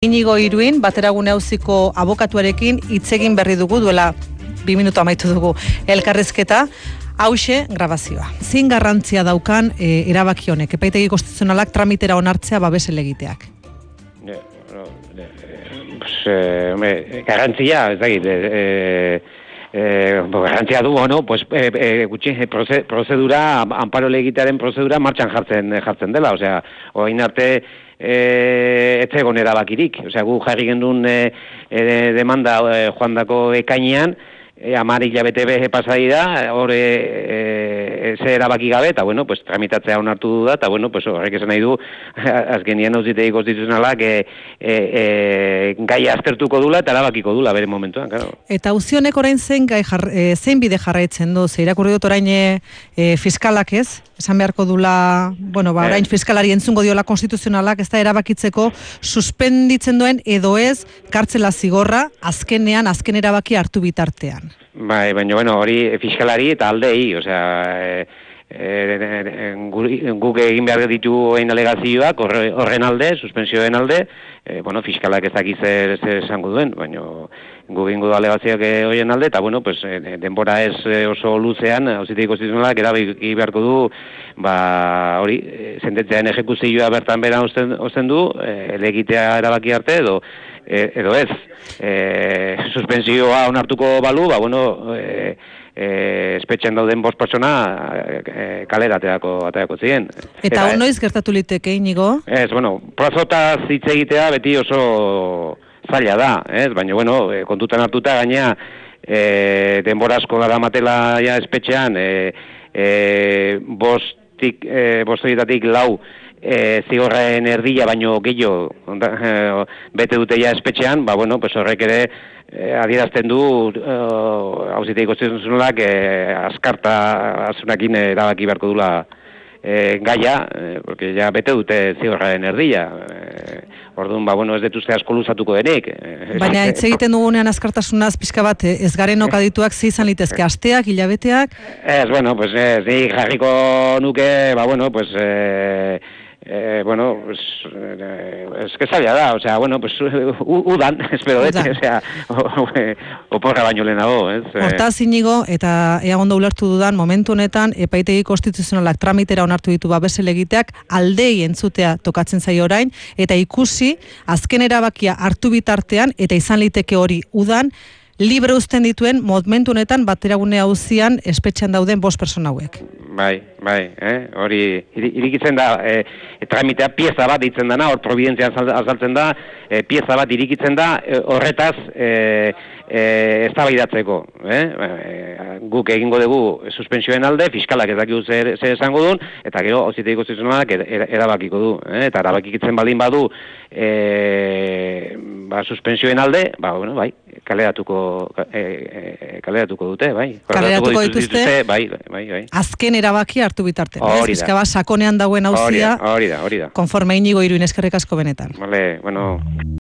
Inigo Iruin, Bateragune Auziko abokatuarekin hitz egin berri dugu, duela 2 minutu amaitu dugu elkarrizketa, hauxe grabazioa. Zein garrantzia daukan erabaki honek, epaitegi konstituzionalak tramitera onartzea babes helegiteak? Garrantzia, ez dakit, garrantzia du, prozedura, amparo helegitearen prozedura martxan jartzen dela, osea, orain arte etzegon erabakirik, osea, gu jarri gendun demanda joandako ekainean, 10 hilabete pasadi da, hor ze erabaki gabe, eta bueno, pues tramitatzea onartu da, eta bueno, pues horrek esan nahi du, azkenian auzitegi konstituzionalak gai aztertuko dula eta erabakiko dula bere momentuan, claro. Eta auzi honek orain zein bide jarraitzen du, ze irakurri dut orain fiskalak ez? Esan beharko dula, bueno, orain fiskalari entzungo diola konstituzionalak, ez da erabakitzeko suspenditzen duen edo ez kartzela zigorra azken erabaki hartu bitartean. Bai, baina, bueno, hori fiskalari eta aldei, osea, guk egin behar ditu egin alegazioak horren alde, suspensioen alde, bueno, fiskalak ez dakiz zer esango duen, baina guk egin du alegazioak horien alde, eta bueno, pues, denbora ez oso luzean, auzitegi konstituzionalak erabaki beharko du, hori, sententziaren ejekuzioa bertan bera osten du, helegitea erabaki arte edo ez. Suspensioa onartuko balu, bueno, espetxean dauden 5 pertsona kalera aterako ziren. Eta hon noiz gertatu liteke, Inigo? Ez, bueno, plazotaz hitz egitea beti oso zaila da, ez? Baina, bueno, kontutan hartuta gainea denbora asko daramatela ja espetxean, 5 horietatik 4 zigorren erdila baino gehiago bete dute ja espetxean, bueno, pues horrek ere adierazten du auzitegi konstituzionalak azkartasunakin erabaki beharko dula gaia, porque ja bete dute zigorren erdila. Orduan, bueno, ez detuzte asko luzatuko denik. Baina hitz egiten dugunean azkartasunaz pixka bat, ez garenok adituak ze izan litezke, asteak, hilabeteak? Ez, bueno, pues ni jarriko nuke, bueno, pues es que zaila da, osea, bueno, pues udan, espero dut, osea, oporra baino lehenago, ez? Hortaz, Inigo, eta ea ondo ulertu dudan, momentu honetan, epaitegi konstituzionalak tramitera onartu ditu babes helegiteak, aldei entzutea tokatzen zaio orain, eta ikusi, azken erabakia hartu bitartean, eta izan liteke hori udan, libre uzten dituen momentu honetan Bateragune auzian espetxean dauden 5 pertsona hauek. Bai, hori irikitzen da, tramitea pieza bat ditzen dana, hor providentzia azaltzen da, pieza bat irikitzen da, horretaz eztabaidatzeko. Guk egingo dugu suspensioen alde, fiskalak ez dakigu zer esango duen, eta gero auzitegi konstituzionalak erabakiko du. Eta erabakitzen baldin badu suspensioen alde, bueno, bai, kaleratuko dute, bai. Kaleratuko dituzte, bai. Azken erabaki hartu bitartean. Hori da. Sakonean dauen auzia, hori da. konforme Inigo Iruin, eskerrik asko benetan. Vale, bueno.